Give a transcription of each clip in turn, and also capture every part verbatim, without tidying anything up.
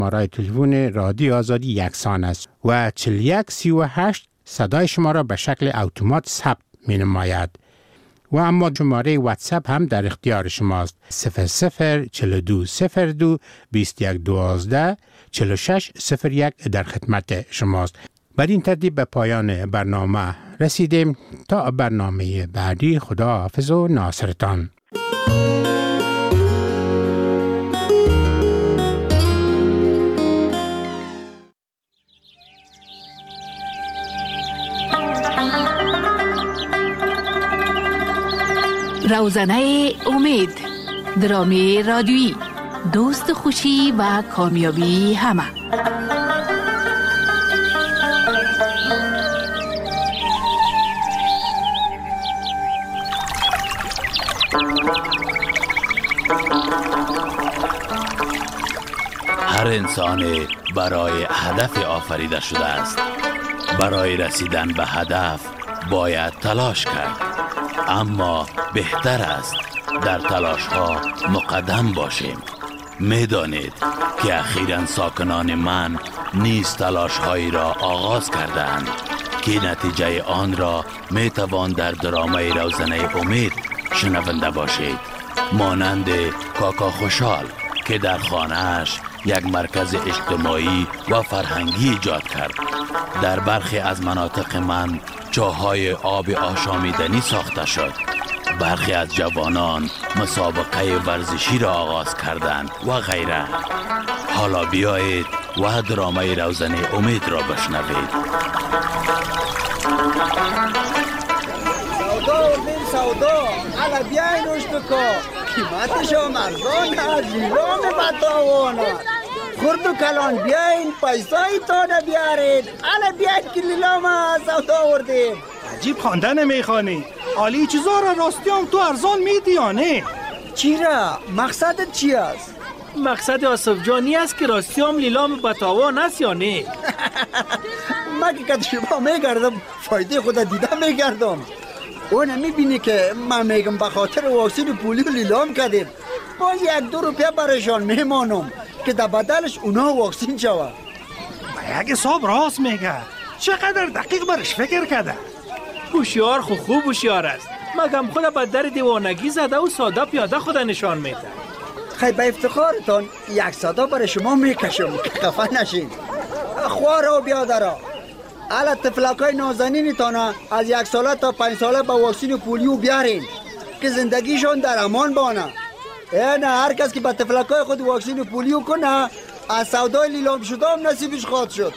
شماره تلفن رادیو آزادی یکسان است و چهل و یک سی و هشت صدای شما را به شکل اتومات ثبت می نماید. و اما شماره واتساپ هم در اختیار شماست. صفر صفر چهل و دو صفر دو بیست و یک دوازده چهل و شش صفر یک در خدمت شماست. بر این ترتیب به پایان برنامه رسیدیم. تا برنامه بعدی، خدا حافظ و ناصرتان. روزنه امید، درامی رادیویی، دوست خوشی و کامیابی همه. هر انسان برای هدف آفریده شده است. برای رسیدن به هدف باید تلاش کرد، اما بهتر است در تلاش ها مقدم باشیم. میدانید که اخیراً ساکنان من نیز تلاش هایی را آغاز کردند که نتیجه آن را می توان در درامه روزنه امید شنونده باشید. مانند کاکا خوشحال که در خانه‌اش یک مرکز اجتماعی و فرهنگی ایجاد کرد. در برخی از مناطق من چاهای آب آشامیدنی ساخته شد. برخی از جوانان مسابقه ورزشی را آغاز کردند و غیره. حالا بیایید و درامه روزنه امید را بشنوید. سودا و بین سودا، حالا بیاین روش بکا، قیمتش هم ارزان است، لیلام بتاوان است. خرد و کلان بیاین پیسای تانه بیارید، حالا بیاین که لیلام سودا آوردیم. عجیب خواندن میخوانی. عالی چیزا را راستی هم تو ارزان میدی یا نه؟ چی را؟ مقصدت چی است؟ مقصد آصف جانی است که راستی هم لیلام بتاوان است یا نه؟ من که کد شما میگردم فایده خود دیده میگردم. اون میبینی که من میگم به خاطر واکسین پولیو لیلام کردیم، باز یک دو روپیه برشان میمانم که در بدلش اونا واکسین شود. با یک حساب راست میگه. چقدر دقیق برش فکر کرده. هوشیار خو خوب هوشیار است. مگم خود به در دیوانگی زده و ساده پیاده خود نشان میده. خیلی به افتخارتان یک صدا برای شما میکشم که خفه نشین. خواه و بیادرها، حالا طفلکای نازنین تانا از یک ساله تا پنج ساله با واکسین پولیو بیارین که زندگیشون در امان بانه. اینه هر کس که با طفلکای خود واکسین پولیو کنه از سودای لیلام شده هم نصیبش خواهد شد.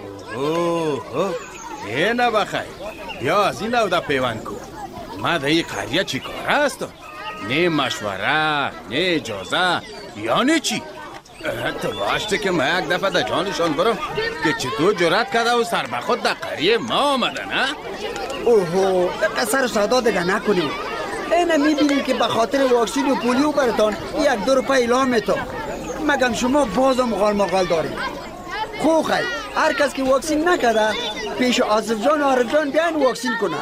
اوه اوه اینه بخیر، بیا از این نوده پیوند کن. ما در این قریه چی کاره هستم؟ نه مشوره، نه اجازه، یعنی چی؟ تو باشته که ما یک دفعه در جانشان برم که چطور جرات کرده و سر به خود در قریه ما آمده نه؟ اوهو قصر سادا دیگه نکنیم. اینه میبینیم که به خاطر واکسین و پولیو برتان یک دو روپه اعلام میتون، مگم شما بازم غال مغال داریم. خو خیلی هر کس که واکسین نکرده پیش آصف جان و عارف جان بیاین واکسین کنن.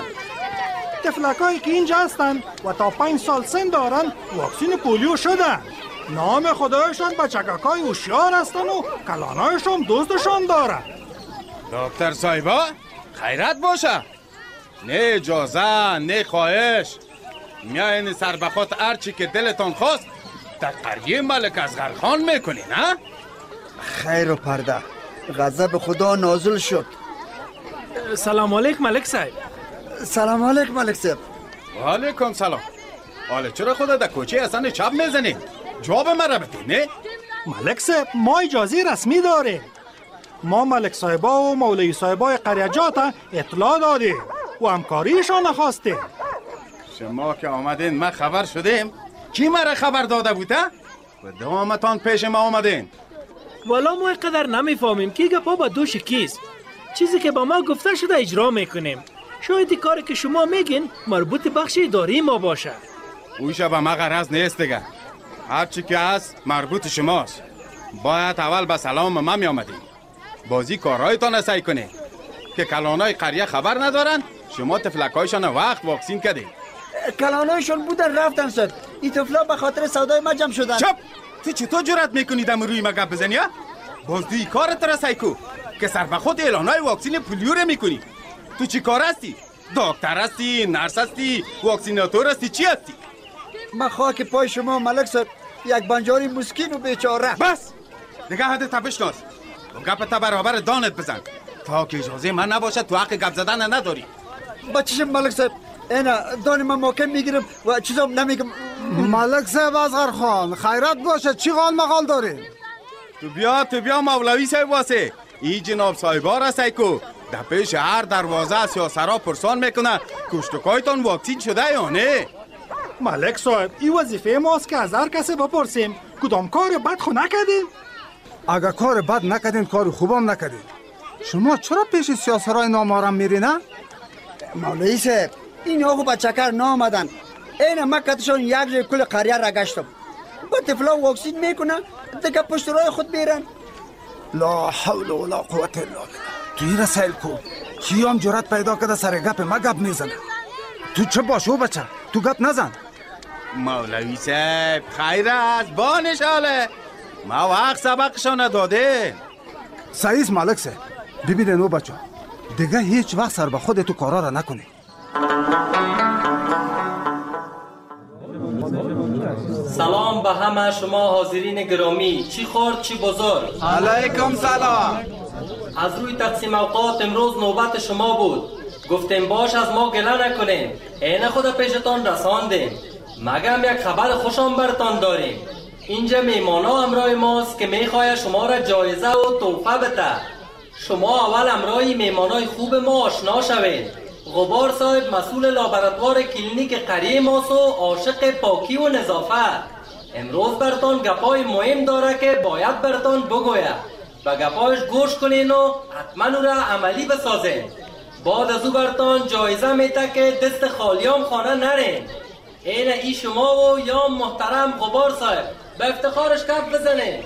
طفلکایی که اینجا هستن و تا پنج سال سن دارن واکسین پولیو شدن. نام خدایشان بچککای هوشیار هستن و کلانایشان دوستشان دارن. دکتر صاحبا خیرت باشه. نه اجازه، نه خواهش. میاین سر به خود هرچی که دلتان خواست در قریه ملک اصغر خان میکنی نه؟ خیر و پرده، غضب خدا نازل شد. سلام علیک ملک صاحب. سلام علیک ملک صاحب. و علیکم سلام. حالا چرا خدا در کوچه اصلا چپ میزنید؟ جواب مرا بدید نه؟ ملک صاحب ما اجازه رسمی داریم. ما ملک صاحبا و مولوی صاحبای قریه جات اطلاع دادیم و همکاریشان نخواستیم. شما که آمدین ما خبر شدیم. کی مرا خبر داده بوده؟ و دوامتان پیش ما آمدین. والا ما اینقدر نمیفهمیم که گپا با دو شکیست. چیزی که با ما گفته شده اجرا میکنیم. شاید کاری که شما میگین مربوط بخش اداری ما باشه. اوشه به ما غرض نیست دیگه. هرچی که هست مربوط شماست. باید اول به سلام ما می آمدیم. بازی کارهایتان سعی کنید که کلانای قریه خبر ندارن. شما تفلکایشان وقت واکسین کردید. کلانایشان بودن رفتن شد. این طفلا به خاطر سودای ما جمع شدن. چپ! تو چطور جرأت میکنید ام روی ما گپ بزنی؟ باز دوی کارت را سایکو که سر به خود اعلانای واکسین پولیو رو میکنی. تو چی کار هستی؟ دکتر هستی؟ نرس هستی؟ واکسیناتور هستی؟ چی هستی؟ من خاک پای شما ملک صاحب، یک بنجاری مسکین و بیچاره. بس دیگه حد تپشناز و گپ تا برابر دانت بزن تا که اجازه من نباشه تو حق گپ زدن نداری. با چشم ملک صاحب، اینا دان من محکم میگیرم و چیزام نمیگم. ملک صاحب اصغر خان خیرت باشه، چی قال مقال داری؟ تو بیا تو بیا مولوی صاحب واسه ای جناب صاحبا را سایکو در پیش هر دروازه سیاسرا پرسان میکنه کشتکایتان واکسین شده یا نه. ملک صاحب این وظیفه ماست که از هر کسی بپرسیم کدام کار بد خو نکردین. اگر کار بد نکردین کار خوبم نکردین. شما چرا پیش سیاسرای نامارم میری نه؟ مولوی صاحب این آقا با چکر نامدن. این مکتشان یک جای کل قریه را گشتم. با طفلا واکسین میکنه دیگه پشت راه خود بیرن. لا حول ولا قوة الا بالله. تو این رسائل کو کیام جرأت پیدا کرده سر گپ ما گپ میزنه؟ تو چه باشو بچه، تو گپ نزن. مولوی صاحب خیر است با نشاله ما وقت سبقشان نداده. سعیز ملک صاحب ببینه نو بچه دیگه هیچ وقت سر به خود تو کارا را نکنی. سلام به همه شما حاضرین گرامی، چی خورد چی بزرگ. علیکم سلام. از روی تقسیم اوقات امروز نوبت شما بود. گفتیم باش از ما گله نکنیم، عین خود پیشتان رساندیم. مگم یک خبر خوشم برتان داریم. اینجا میمانا همراه ماست که میخواه شما را جایزه و تحفه بده. شما اول همراه میمانای خوب ما آشنا شوید. غبار صاحب مسئول لابراتوار کلینیک قریه ماست و عاشق پاکی و نظافت. امروز برتان گپای مهم داره که باید برتان بگوید و گپایش گوش کنین و حتما او را عملی بسازین. بعد از او برتان جایزه میته که دست خالیام خانه نرین. این ای شما و یا محترم غبار صاحب به افتخارش کف بزنین.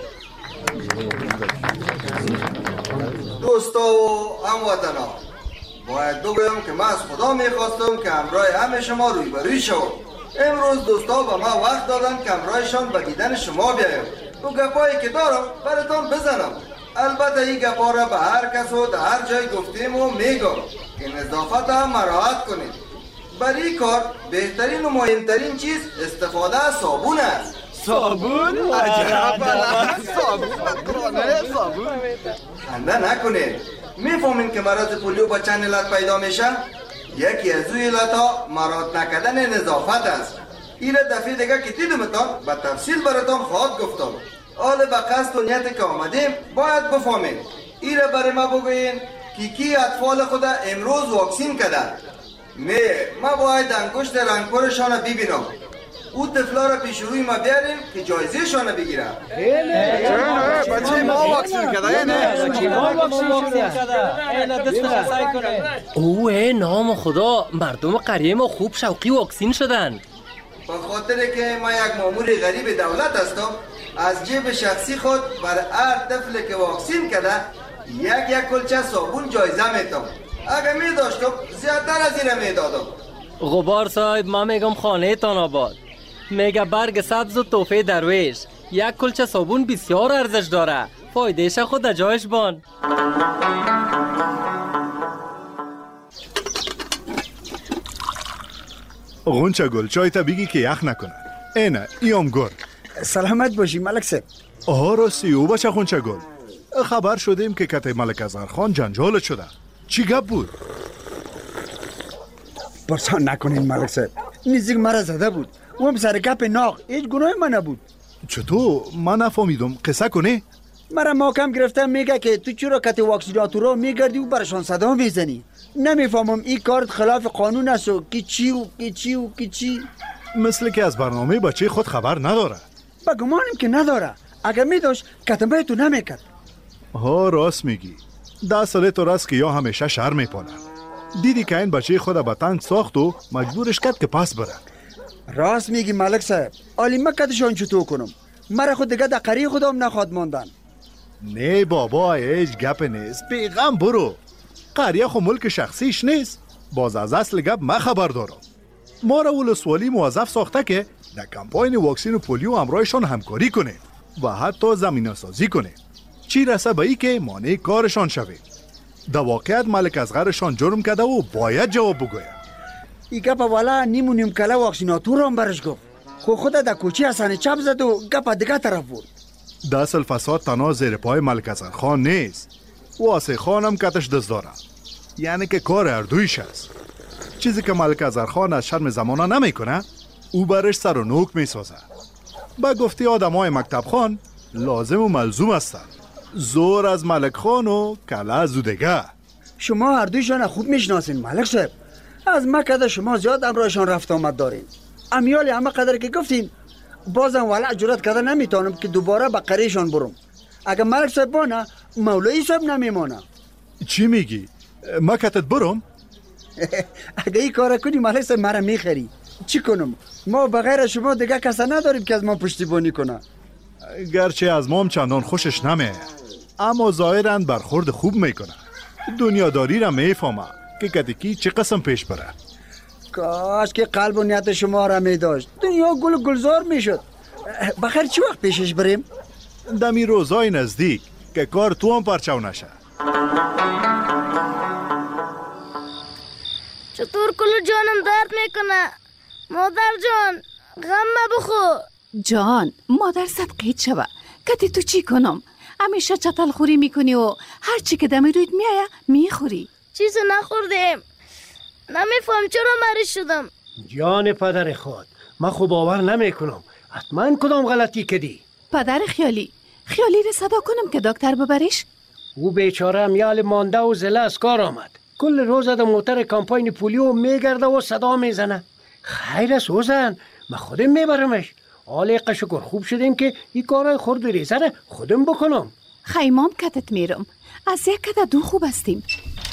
دوستا و هموطنا، باید بگویم که من از خدا میخواستم که همراه همه شما روی بروی شوم. امروز دوستا به ما وقت دادن که همراهشان به دیدن شما بیایم و گپایی که دارم براتون بزنم. البته این گپا را به هر کس و در هر جای گفتیم و میگم که نظافت هم مراعات کنید. برای کار بهترین و مهمترین چیز استفاده از صابون است. صابون؟ عجب صابون بکنه صابون خنده نکنید. میفهمین که مرض پولیو با چند علت پیدا میشه؟ یکی از اوی علت ها مراعات نکردن نظافت است. این دفعه دیگه که دیدمتان به تفصیل براتون خواهد گفتم. حال به قصد و نیت که آمدیم باید بفهمین. این برای ما بگوین که کی اطفال خود امروز واکسین کرده. نه ما باید انگشت رنگپرشان ببینم. او طفلا را پیش روی ما بیاریم که جایزه شانه بگیرم. بچه ما واکسین کرده نه بچه ما واکسین شده. اوه نام خدا، مردم قریه ما خوب شوقی واکسین شدن. به خاطر که ما یک مامور غریب دولت هستم از جیب شخصی خود بر هر طفل که واکسین کرده یک یک کلچه صابون جایزه میتم. اگه می داشتم زیادتر از اینه میدادم. غبار صاحب ما میگم خانه تان آباد. میگه برگ سبز و توفه درویش. یک کلچه صابون بسیار ارزش داره. فایدهش خود در جایش بان. غنچه گل چای تا بگی که یخ نکنه. اینه ایام گر. سلامت باشی ملک صاحب. آها راستی او بچه غنچه گل. خبر شدیم که کته ملک اصغر خان جنجال شده. چی گپ بود؟ پرسان نکنین ملک صاحب. نزدیک مرا زده بود. او هم سر گپ ناق. هیچ گناه من نبود. چطور؟ من نفهمیدم. قصه کنه؟ مرا محکم گرفته میگه که تو چرا کت واکسیناتورا میگردی و برشان صدا میزنی. نمیفهمم این کارت خلاف قانون است و کی چی و کی چی و کی چی. مثل که از برنامه بچه خود خبر نداره. با گمانم که نداره. اگر میداشت کتنبه تو نمیکرد. ها راست میگی. ده ساله تو راست که یا همیشه شهر میپانه. دیدی که این بچه خود به تنگ ساخت و مجبورش کرد که پس بره. راست میگی ملک صاحب. آلی مکتشان چطور کنم؟ مرا خود دیگه در قریه خودم نخواد ماندن. نه بابا هیچ گپ نیست. بیغم برو. قریه خو ملک شخصیش نیست. باز از اصل گپ ما خبر دارم. ما را ولسوالی موظف ساخته که در کمپاین واکسین پولیو همراهشان همکاری کنه و حتی زمینه سازی کنه. چی رسه به ای که مانع کارشان شویم. در واقعیت ملک اصغرشان جرم کرده و باید جواب بگوید. ای گپ والا نیمو نیم کله واکسیناتور هم برش گفت. خو خود در کوچی حسن چپ زد و گپ دیگه طرف بود. د اصل فساد تنها زیر پای ملک اصغر خان نیست. واسه خان هم کتش دست داره. یعنی که کار اردویش است. چیزی که ملک اصغر خان از شرم زمانه نمیکنه، او برش سر و نوک میسازه. با گفتی آدم های مکتب خان لازم و ملزوم هستن. زور از ملک خان و کله از او دیگه. شما هر دویشان خوب میشناسین ملک صاحب. از مکه شما زیاد امرایشان رفت آمد دارین. امیالی همه قدر که گفتین بازم ولع جرات کردن نمیتونم که دوباره به قریشان برم. اگه ملک صاحب بانه مولوی صاحب نمیمانه. چی میگی؟ مکتت برم؟ اگه این کار کنی ملک صاحب مرا میخری. چی کنم؟ ما بغیر شما دیگه کسا نداریم که از ما پشتیبانی کنه. گرچه از ما هم چندان خوشش نمیه، اما ظاهراً برخورد خوب میکنه. دنیاداری را میفهمه که کدکی چه قسم پیش بره. کاش که قلب و نیت شما را میداشت. دنیا گل گلزار میشد. بخیر چی وقت پیشش بریم؟ دمی روزای نزدیک که کار تو هم پرچاو نشه. چطور کلو جانم درد میکنه؟ مادر جان غم مبخو. جان مادر صدقیت شوه. کتی تو چی کنم؟ همیشه چتل خوری میکنی و هر چی که دمی روید میایه میخوری. چیزی نخوردیم. نمیفهم چرا مریض شدم. جان پدر خود، من خوب باور نمیکنم. حتما کدام غلطی کردی. پدر خیالی خیالی رو صدا کنم که دکتر ببریش؟ او بیچاره امیال مانده و زله از کار آمد. کل روز در موتر کمپاین پولیو میگرده و صدا میزنه. خیر است اوزن، من خودم میبرمش. حالا شکر خوب شدیم که این کارای خورد ریزه رو خودم بکنم. خیمام کتت میرم. از یک کت دو خوب استیم.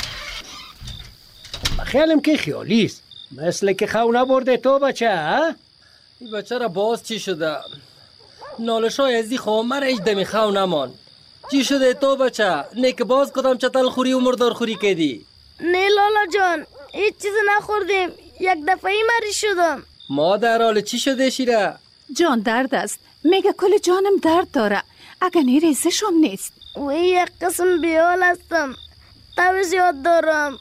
خیالم که خیالیست. مثل که خو نبرده تو بچه ها؟ این بچه را باز چی شده؟ نالشای ازی خواه مرا ایج دمی خو نمان. چی شده تو بچه؟ نه که باز کدام چتل خوری و مردار خوری کدی؟ نه لالا جان، هیچ چیز نخوردیم. یک دفعی مریض شدم. مادر حال چی شده شیره؟ جان درد است. میگه کل جانم درد داره. اگه نیریزشم نیست. وی یک قسم بیال هستم. تب زیاد دارم.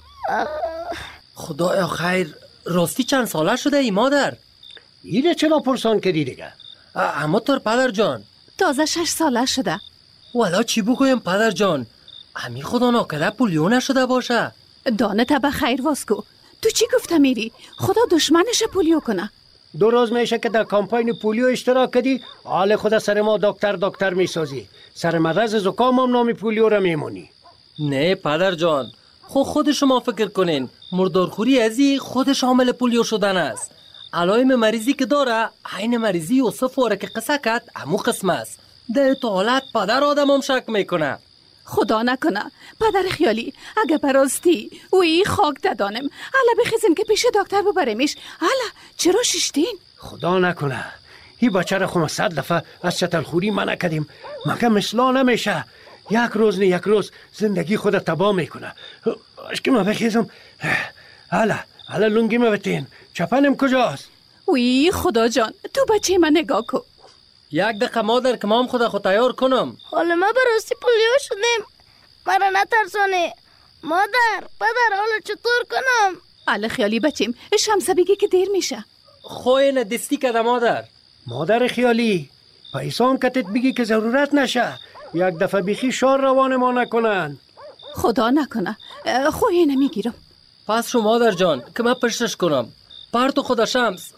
خدایا خیر. راستی چند ساله شده ای مادر؟ اینه چرا پرسان کردی دیگه؟ اما طور پدر جان تازه شش ساله شده. والا چی بگویم پدر جان؟ امی خدا ناکده پولیو نشده باشه. دانه تبا خیر واسکو. تو چی گفته میری؟ خدا دشمنش پولیو کنه. دو روز میشه که در کمپاین پولیو اشتراک کردی. حال خدا سر ما دکتر دکتر میسازی. سر مرض زکام هم نامی پولیو را میمونی. نه پدر جان، خود خود شما فکر کنین. مردارخوری ازی خود شامل پولیو شدن است. علائم مریضی که داره عین مریضی یوسف واره که قصه کرد همو قسم است. در تو حالت پدر آدم هم شک میکنه. خدا نکنه پدر خیالی اگه براستی وی خاک دادانم حالا بخیزیم که پیش دکتر ببریمش. حالا چرا ششتین؟ خدا نکنه این بچه را خود صد دفعه از چتل خوری منع کردیم مگه مثلا نمیشه. یک روز نه یک روز زندگی خود تباه میکنه. اشکی ما بخیزم. حالا حالا لنگی ما بتین. چپنم کجاست؟ وی خدا جان تو بچه من نگاه کن. یک دقیقه مادر که ما هم خدا خود تیار کنم. حالا ما براستی پولیو شدیم. مرا نترسانی. مادر پدر حالا چطور کنم؟ حالا خیالی بچیم شمسه بگی که دیر میشه. خوی ندستی کده مادر. مادر خیالی پیسام کتت بگی که ضرورت نشه. یک دفعه بیخی شار روان ما نکنن. خدا نکنه خوی نمیگیرم. پس شما مادر جان که من پشتش کنم. پرتو خدا شمس.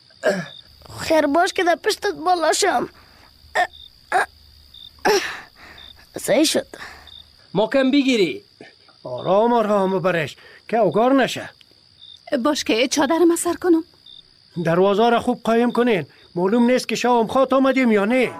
خیر باش که در پشتت بالاشم. صحیح شد. مکم بگیری. آرام آرام برش که اوگار نشه. باش که چادرم اثر کنم. دروازه را خوب قایم کنین. معلوم نیست که شام خواد آمدیم یا نه.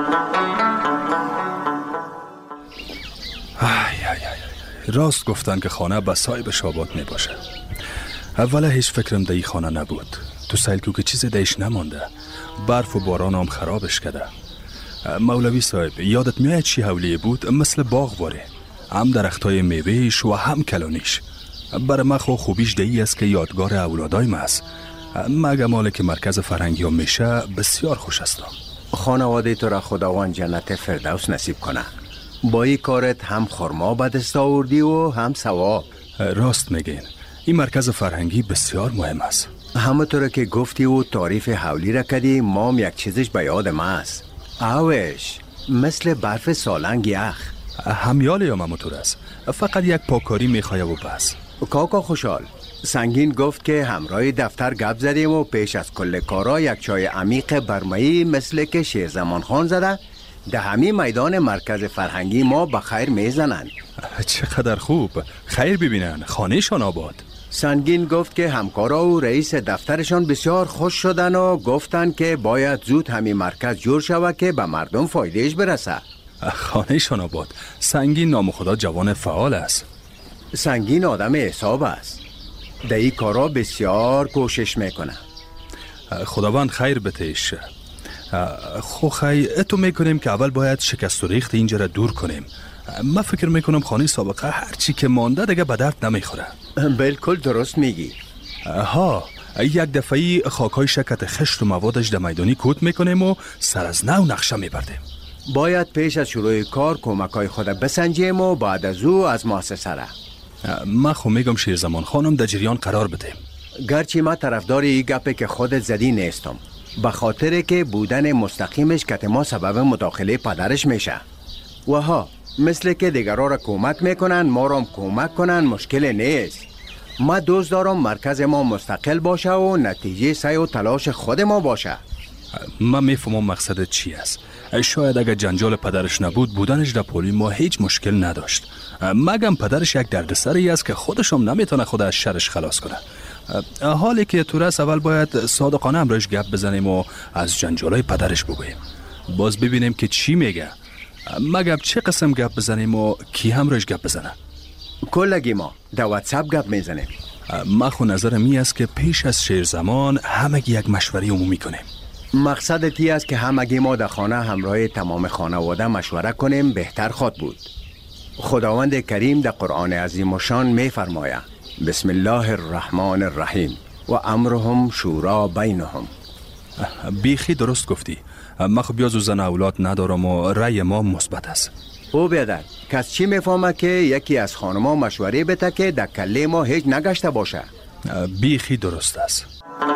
راست گفتن که خانه به صاحب شابات می باشه. اولا هیچ فکرم در این خانه نبود. تو سیلکو که چیز دیش نمانده. برف و باران هم خرابش کرده. مولوی صاحب یادت میاد چی حولی بود؟ مثل باغ واره. هم درختای میوهش و هم کلانیش. برای من خو خوبیش دهی است که یادگار اولادایم است. مگه ماله که مرکز فرهنگی هم میشه بسیار خوش هستم. خانواده تو را خداوند جنت فردوس نصیب کنه. با این کارت هم خرما به دست آوردی و هم ثواب. راست میگین، این مرکز فرهنگی بسیار مهم است. همونطور که گفتی و تعریف حولی را کردی، مام یک چیزش به یادم است. اوش مثل برف سالنگ یخ. همیال یا همونطور است، فقط یک پاکاری میخواه و بس. کاکا خوشحال، سنگین گفت که همراه دفتر گپ زدیم و پیش از کل کارا یک چای عمیق برمایی مثل که شیرزمان خان زده ده همین میدان مرکز فرهنگی ما بخیر میزنن. چقدر خوب، خیر ببینن، خانهشان آباد. سنگین گفت که همکارا و رئیس دفترشان بسیار خوش شدن و گفتن که باید زود همین مرکز جور شود که به مردم فایدهش برسه. خانهشان آباد. سنگین نام خدا جوان فعال است. سنگین آدم حساب است، در این کارا بسیار کوشش میکنه. خداوند خیر بتهش. خو خی اتو میکنیم که اول باید شکست و ریخت اینجا را دور کنیم. من فکر میکنم خانه سابقه هرچی که مانده دیگه به درد نمیخوره. بالکل درست میگی. ها، یک دفعی خاکای شکت خشت و موادش در میدانی کوت میکنیم و سر از نو نقشه میبردیم. باید پیش از شروع کار کمکای خود بسنجیم و بعد از او از مؤسسه را. من خو میگم شیرزمان خانم در جریان قرار بدیم. گرچه من طرفدار این گپه که خودت زدی نیستم، به خاطر که بودن مستقیمش که ما سبب مداخله پدرش میشه. و ها، مثل که دیگران را کمک میکنن ما را کمک کنن مشکل نیست. ما دوست دارم مرکز ما مستقل باشه و نتیجه سعی و تلاش خود ما باشه. من میفهمم مقصد چی است. شاید اگر جنجال پدرش نبود بودنش در پولی ما هیچ مشکل نداشت. مگم پدرش یک دردسری است که خودشم نمیتونه خود از شرش خلاص کنه. حالی که تو رس اول باید صادقانه امروش گپ بزنیم و از جنجالای پدرش بگوییم. باز ببینیم که چی میگه. مگم چه قسم گپ بزنیم و کی همراهش گپ بزنه. کلگی ما در واتساپ گپ میزنیم. من خو نظرم می است که پیش از شیر زمان همگی یک مشوره عمومی کنیم. مقصد تی است که همگی ما در خانه همراه تمام خانواده مشوره کنیم، بهتر خود بود. خداوند کریم در قرآن عظیم و شان می فرماید بسم الله الرحمن الرحیم و امرهم شورا بینهم. بیخی درست گفتی. من خب بیازو زن اولاد ندارم و رأی ما مثبت است. او بیادر کس چی میفهمه که یکی از خانما مشوره بده که در کله ما هیچ نگشته باشه؟ بیخی درست است.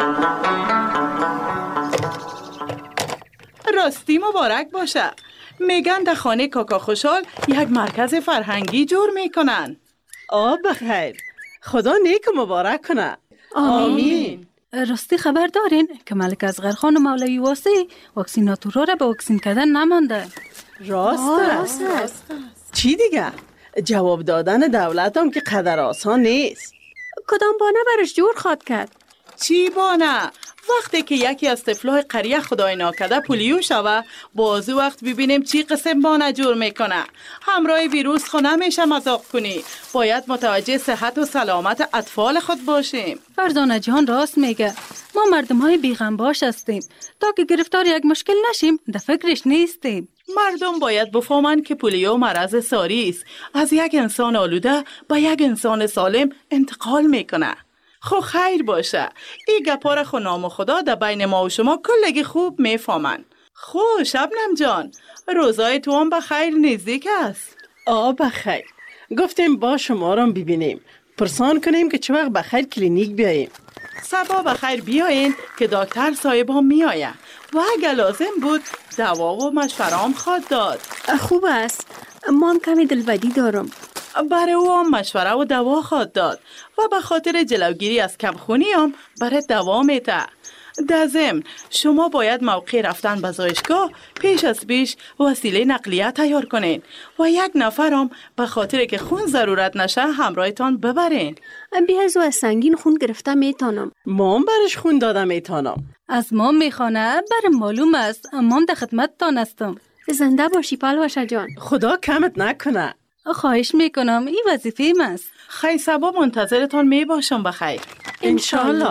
راستی مبارک باشه. میگن در خانه کاکا خوشحال یک مرکز فرهنگی جور میکنن. آب بخیر، خدا نیک مبارک کنه. آمین. راستی خبر دارین که ملک اصغر خان و مولوی واسی واکسیناتورا را به واکسین کردن نمانده؟ راست است. چی دیگه؟ جواب دادن دولت هم که قدر آسان نیست. کدام بانه برش جور خواد کرد؟ چی بانه؟ وقتی که یکی از طفلای قریه خدای ناکرده پولیو شوه، بازو وقت ببینیم چی قسم بانه جور میکنه. همراه ویروس خو نمیشه مذاق کنی. باید متوجه صحت و سلامت اطفال خود باشیم. فرزانه جان راست میگه. ما مردم های بیغمباش هستیم. تا که گرفتار یک مشکل نشیم در فکرش نیستیم. مردم باید بفهمن که پولیو مرض ساری است. از یک انسان آلوده به یک انسان سالم انتقال میکنه. خو خیر باشه. ای گپار خو نام خدا در بین ما و شما کلگی خوب میفهمن. خو شبنم جان، روزای تو هم بخیر نزدیک است. آه بخیر. گفتیم با شما را ببینیم، پرسان کنیم که چه وقت بخیر کلینیک بیاییم. صبا بخیر بیاین که دکتر صاحب هم میآید و اگر لازم بود دوا و مشوره هم خواد داد. خوب است، ما هم کمی دلبدی دارم. برای او هم مشوره و دوا خواد داد و به خاطر جلوگیری از کمخونی هم برای دوا میده. در ضمن شما باید موقع رفتن به زایشگاه پیش از پیش وسیله نقلیه تیار کنین و یک نفر هم به خاطر که خون ضرورت نشه همراهتان ببرین. بیاز و سنگین خون گرفته میتانم. مام برش خون داده میتانم. از مام میخوانه برم معلوم است. مام در خدمت تان هستم. زنده باشی پلوشه جان. خدا کمت نکنه. خواهش میکنم، این وظیفه ام است. خیلی سبا منتظرتان می باشم بخیر. انشالله.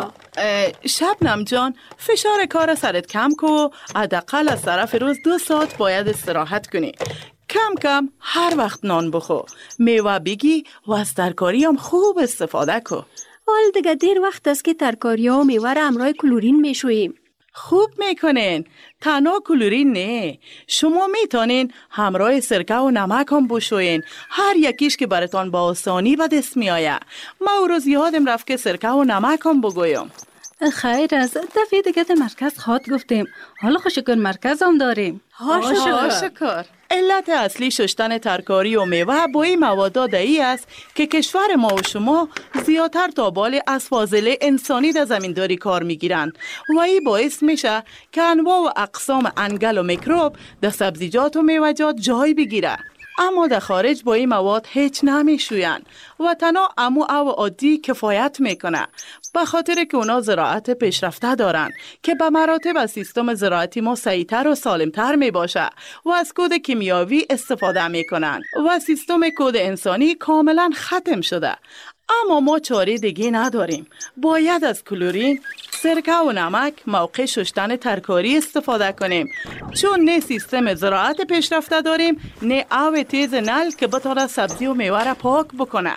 شبنم جان، فشار کار سرت کم کو. حداقل از طرف روز دو ساعت باید استراحت کنی. کم کم هر وقت نان بخو، میوه بگی و از ترکاری هم خوب استفاده کو. حال دیگه دیر وقت است که ترکاری ها و میوه را همراه کلورین میشوییم. خوب میکنین. تنها کلورین نه، شما میتونین همراه سرکه و نمک هم بشوین، هر یکیش که براتون با آسانی به دست میآید. ما او روز یادم رفت که سرکه و نمک هم بگویم. خیر از دفعه دیگه در مرکز خاط گفتیم، حالا خوشکر مرکز هم داریم. ها شکر. علت اصلی شستن ترکاری و میوه با این مواد ای است که کشور ما و شما زیادتر تا بال از فاضله انسانی در زمینداری کار میگیرن و این باعث میشه که انواع و اقسام انگل و میکروب در سبزیجات و میوه‌جات جای بگیره. اما در خارج با این مواد هیچ نمیشوین و تنها امو او عادی کفایت میکنه، به خاطر که اونا زراعت پیشرفته دارن که به مراتب از سیستم زراعتی ما سعیتر و سالمتر میباشه و از کود کیمیاوی استفاده میکنن و سیستم کود انسانی کاملا ختم شده. اما ما چاره دیگه نداریم، باید از کلورین، سرکه و نمک موقع شستن ترکاری استفاده کنیم، چون نه سیستم زراعت پیشرفته داریم نه آب تیز نل که بتونه سبزی و میوه را پاک بکنه.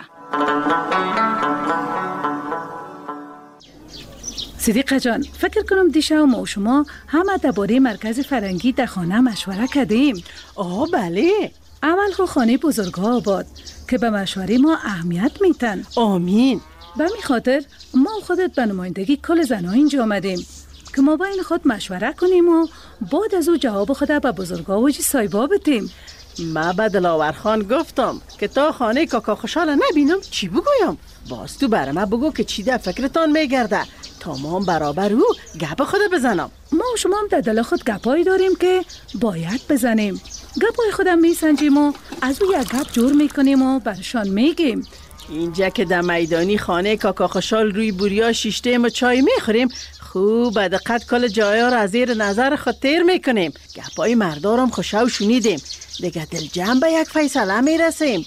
صدیقه جان، فکر کنم دیشب ما و شما همه درباره مرکز فرنگی در خانه مشوره کردیم. آه بله، اول خو خانه بزرگا آباد که به مشوره ما اهمیت میتن. آمین. به می خاطر ما خودت به نمایندگی کل زنها اینجا آمدیم که ما بین خود مشوره کنیم و بعد از او جواب خود به بزرگا و جی سایبا بتیم. ما به دلاور خان گفتم که تا خانه کاکا خوشحال نبینم چی بگویم. باز تو برای ما بگو که چی در فکرتان میگرده تا ما هم برابر او گپ خود بزنم. ما و شما هم در دل خود گپایی داریم که باید بزنیم. گپای خودم میسنجیم و از او یک گپ جور میکنیم و برشان میگیم. اینجا که در میدانی خانه کاکا خوشحال روی بوریا شیشته ما چای میخوریم، خوب به دقت کل جایا را از زیر نظر خود تیر میکنیم. گپای مردارم خوشو شنیدیم، دیگه دل جمع به یک فیصله میرسیم.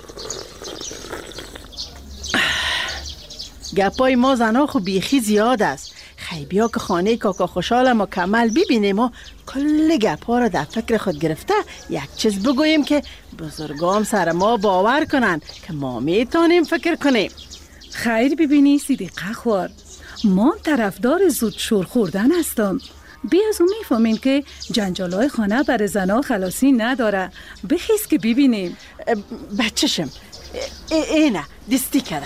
گپای ما زنها خو بیخی زیاد است. خیبیا که خانه کاکا خوشحال مکمل ببینیم و کل گپا را در فکر خود گرفته یک چیز بگوییم که بزرگام سر ما باور کنن که ما میتونیم فکر کنیم. خیر ببینی صدیقه خوار، ما طرفدار زود شور خوردن هستم. بی از اون میفهمین که جنجالای خانه برای زنها خلاصی نداره. بخیز که ببینیم. بچشم اینه دستی کرده.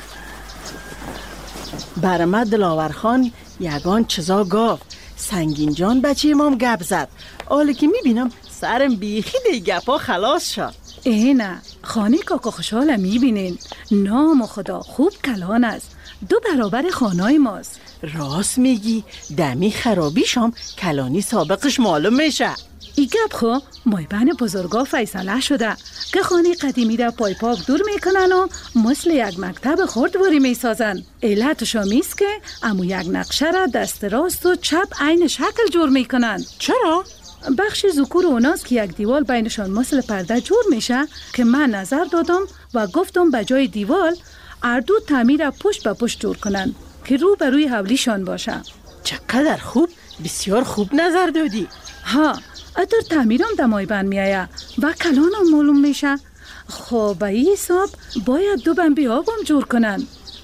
برمه دلاور خان یگان چیزا گفت. سنگین جان بچه امام گپ زد. حالا که میبینم سرم بیخی دی گپا خلاص شد. اینه خانه کاکا خوشحال میبینین، نام خدا خوب کلان است، دو برابر خانای ماست. راست میگی، دمی خرابیشم کلانی سابقش معلوم میشه. ای گپ خو مایبن بزرگا فیصله شده که خانه قدیمی را پای پاک دور میکنن و مثل یک مکتب خردواری میسازن. علتش همیست که امو یک نقشه را دست راست و چپ عین شکل جور میکنن. چرا؟ بخش ذکور اوناست که یک دیوال بینشان مثل پرده جور میشه که من نظر دادم و گفتم به جای دیوال اردو تعمیر پشت به پشت جور کنن که رو به روی حولیشان باشه. چقدر خوب، بسیار خوب نظر دادی. ها، اتر تعمیرم دمای بند میایه و کلانم معلوم میشه. خب به این حساب باید دو بند بیابم جور کنن.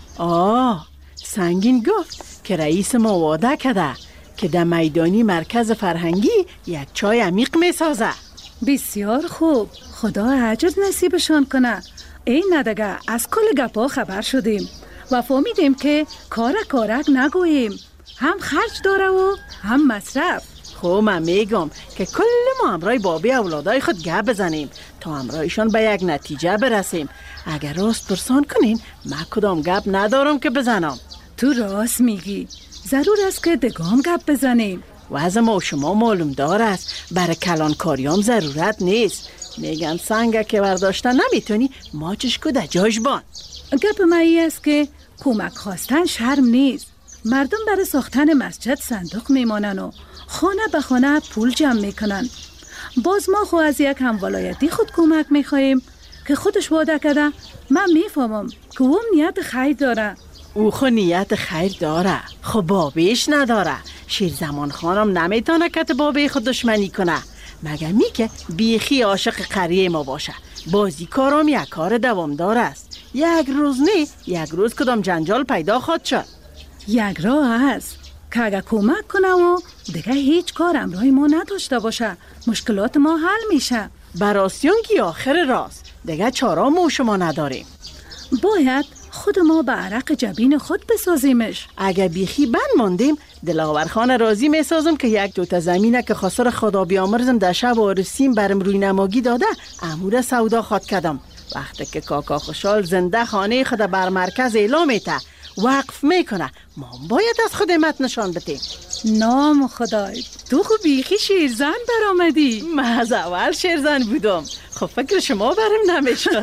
آه، سنگین گفت که رئیس ما وعده کده که در میدانی مرکز فرهنگی یک چای عمیق میسازه. بسیار خوب، خدا اجر نصیبشان کنه. این ندگه از کل گپا خبر شدیم و فهمیدیم که کار کارک نگوییم، هم خرج داره و هم مصرف. خب من میگم که کل ما همراه بابی اولادای خود گپ بزنیم تا همراهشان به یک نتیجه برسیم. اگر راست پرسان کنین من کدام گپ ندارم که بزنم. تو راست میگی، ضرور است که دگام گپ بزنیم. و از ما و شما معلوم دار است برای کلانکاریام ضرورت نیست. میگن سنگه که برداشتن نمیتونی ماچش که در جاش بان. گپ مایی است که کمک خواستن شرم نیست. مردم برای ساختن مسجد صندوق میمانن و خانه به خانه پول جمع میکنن. باز ما خو از یک همولایتی خود کمک میخواییم که خودش وعده کرده. من میفهمم که او نیت خیر داره. او خو نیت خیر داره، خو بابیش نداره. شیر زمان خانم نمیتونه که بابی خود دشمنی کنه، مگر می که بیخی عاشق قریه ما باشه. بازی کارم یک کار دوامدار است. یک روز نه یک روز کدام جنجال پیدا خواهد شد. یک راه هست که اگه کمک کنه و دیگه هیچ کار امرای ما نداشته باشه مشکلات ما حل میشه. براسیون که آخر راست دیگه چارا ما شما نداریم. باید خود ما به عرق جبین خود بسازیمش. اگه بیخی بند ماندیم دلاور خان راضی میسازم که یک دوتا زمینه که خسر خدا بیامرزم در شب عرسیم برم روی نماگی داده امور سودا خواد کدم. وقتی که کاکا خوشحال زنده خانه خود بر مرکز اعلام میته وقف میکنه ما باید از خدمت نشان بتیم. نام خدای تو خو بیخی شیرزن برآمدی. من از اول شیرزن بودم خب فکر شما برم نمیشد.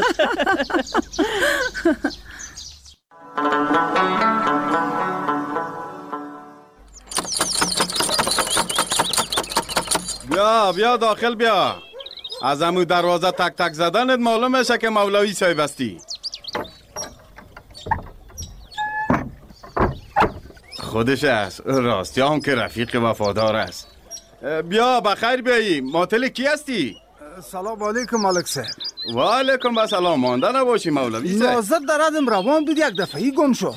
بیا بیا داخل بیا. از همون دروازه تک تک زدنت معلوم میشه که مولوی صاحب هستی. خودش است. راستی هم که رفیق وفادار است. بیا بخیر بیایی. ماتل کی هستی؟ سلام علیکم ملک صاحب. و علیکم السلام. مانده نباشی مولوی صاحب. نازت در ادم روان بود یک دفعی گم شد.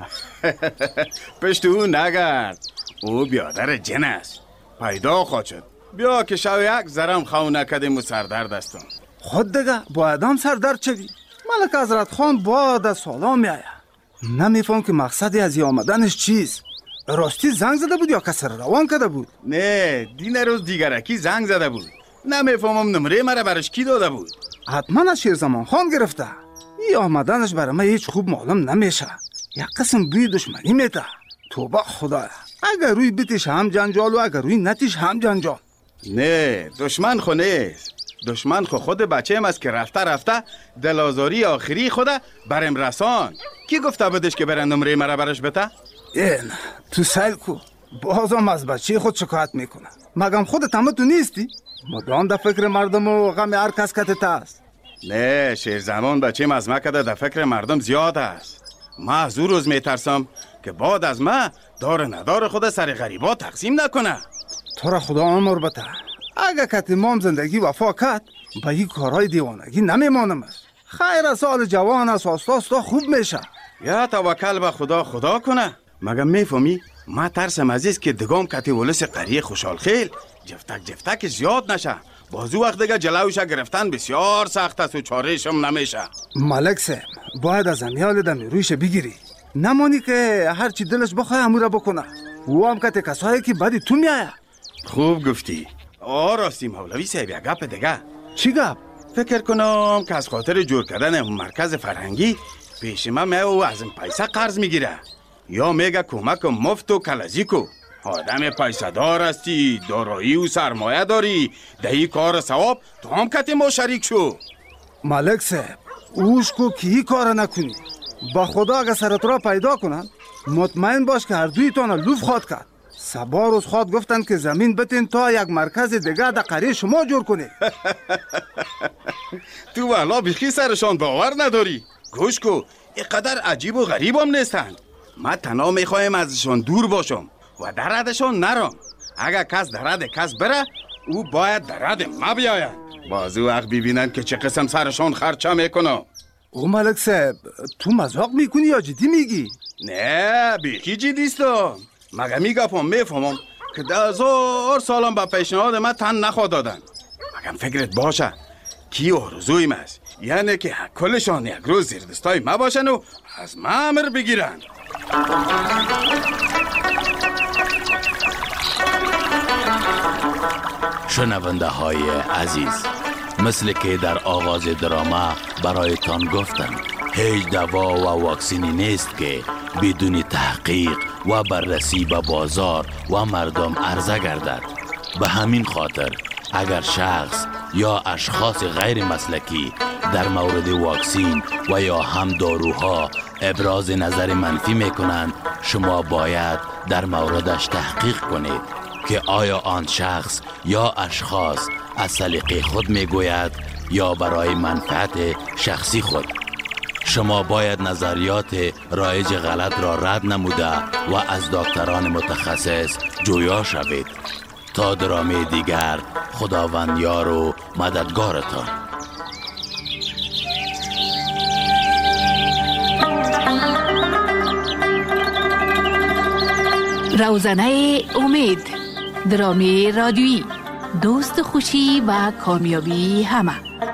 پشت او نگرد. او بیادر جن است. پیدا خواهد شد. بیا که شو یک زرم خونه کدیم و سردرد هستم. خود دیگه باید هم سردرد چوی. ملک حضرت خان باید از سالا می آید. نمیفهم که مقصدی از آمدنش چیست. راستی زنگ زده بود یا کسی روان کرده بود؟ نه دین روز دیگرکی زنگ زده بود. نمیفهمم نمره مرا برش کی داده بود. حتما از شیرزمان خان گرفته. این آمدنش برای من هیچ خوب معلوم نمیشه. یک قسم بوی دشمنی میده. توبه خدایا. اگر روی بیتش هم جنجال و اگر روی نتیش هم جنجال. نه دشمن خو نیست. دشمن خو خود بچه ام است که رفته رفته دلازاری آخری خود برم رسان. کی گفته بودش که برن نمره مرا برش بته؟ این تو سیل کو بازم از بچه خود شکایت میکنه. مگم خودت هم تو نیستی؟ مدام در فکر مردم و غم هر کس کتت است. نه شیر زمان بچه از ما کده در فکر مردم زیاد است. ما از او روز میترسم که بعد از ما دار ندار خود سر غریبا تقسیم نکنه. تو را خدا عمر بده. اگه کت امام زندگی وفا کت با این کارهای دیوانگی نمیمانم. خیر سال جوان است آستا خوب میشه. یا توکل به خدا خدا کنه. مگم میفهمی ما ترسم عزیز که دگام کتی ولس قریه خوشحال خیل جفتک جفتک زیاد نشه. بازو وقت دیگه جلوش گرفتن بسیار سخت است و چارهشم نمیشه. ملک صاحب باید از امیال دمی رویش بگیری. نمانی که هر چی دلش بخواه اموره بکنه. او هم کتی کسایی که بعدی تو میایه. خوب گفتی. آه راستی مولوی صاحب یک گپ دیگه. چی گپ؟ فکر کنم که از خاطر جور کردن مرکز فرهنگی پیش من میه و از این پیسه قرض میگیره یا میگه کمک مفت و کلزی کو. آدم پیسه دار هستی، دارایی و سرمایه داری، دهی کار ثواب تو هم کتی ما شریک شو. ملک صاحب اوش کو که ای کار نکنی. با خدا اگه سرت را پیدا کنن مطمئن باش که هر دوی تانا لوف خواد کرد. سبا روز خواد گفتن که زمین بتین تا یک مرکز دیگه در قریه شما جور کنی. تو والا بیخی سرشان باور نداری. گوش کو اینقدر عجیب و غریب هم نیستن. من تنها میخوایم ازشان دور باشم و در ردشان نرم. اگر کس در رد کس بره او باید در رد ما بیاید. بازو وقت ببینن که چه قسم سرشان خرچه میکنه. او ملک صاحب تو مزاق میکنی یا جدی میگی؟ نه بیخی جدیستم. مگه میگفم میفهمم که ده هزار سالم با پیشنهاد من تن نخواد دادن. مگم فکرت باشه کی آرزویم است یعنی که کلشان یک روز زیر دستای ما باشن و از ما امر بگیرن. شنونده های عزیز، مثل که در آغاز دراما برایتان گفتم هیچ دوا و واکسینی نیست که بدون تحقیق و بررسی به بازار و مردم عرضه گردد. به همین خاطر اگر شخص یا اشخاص غیر مسلکی در مورد واکسین و یا هم داروها ابراز نظر منفی میکنند شما باید در موردش تحقیق کنید که آیا آن شخص یا اشخاص از سلیقه خود میگوید یا برای منفعت شخصی خود. شما باید نظریات رایج غلط را رد نموده و از دکتران متخصص جویا شوید. تا درامه دیگر خداوند یار و مددگارتان. روزنه امید، درامی رادیویی، دوست خوشی و کامیابی همه.